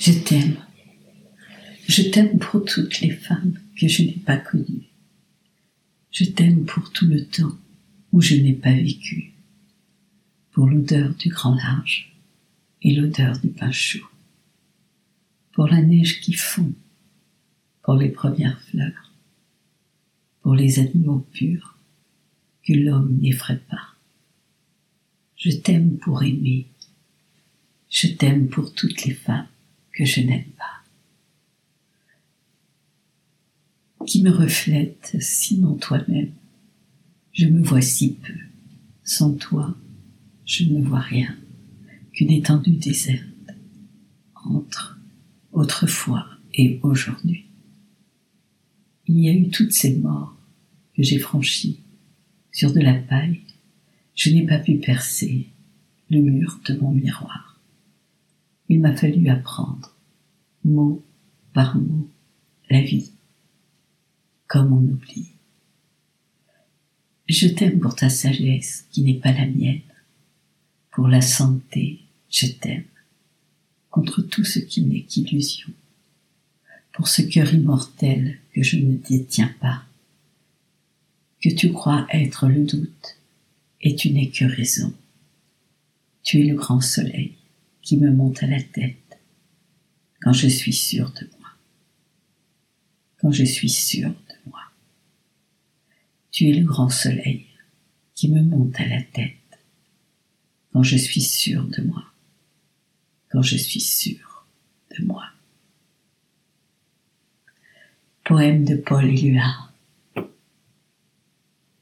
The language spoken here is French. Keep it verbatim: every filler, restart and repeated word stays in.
Je t'aime. Je t'aime pour toutes les femmes que je n'ai pas connues. Je t'aime pour tout le temps où je n'ai pas vécu, pour l'odeur du grand large et l'odeur du pain chaud, pour la neige qui fond, pour les premières fleurs, pour les animaux purs que l'homme n'effraie pas. Je t'aime pour aimer. Je t'aime pour toutes les femmes que je n'aime pas, qui me reflètent sinon toi-même. Je me vois si peu. Sans toi, je ne vois rien qu'une étendue déserte entre autrefois et aujourd'hui. Il y a eu toutes ces morts que j'ai franchies sur de la paille. Je n'ai pas pu percer le mur de mon miroir. Il m'a fallu apprendre, mot par mot, la vie, comme on oublie. Je t'aime pour ta sagesse qui n'est pas la mienne. Pour la santé, je t'aime, contre tout ce qui n'est qu'illusion. Pour ce cœur immortel que je ne détiens pas, que tu crois être le doute, et tu n'es que raison. Tu es le grand soleil qui me monte à la tête quand je suis sûre de moi. Quand je suis sûre de moi. Tu es le grand soleil qui me monte à la tête quand je suis sûre de moi. Quand je suis sûre de moi. Poème de Paul Éluard.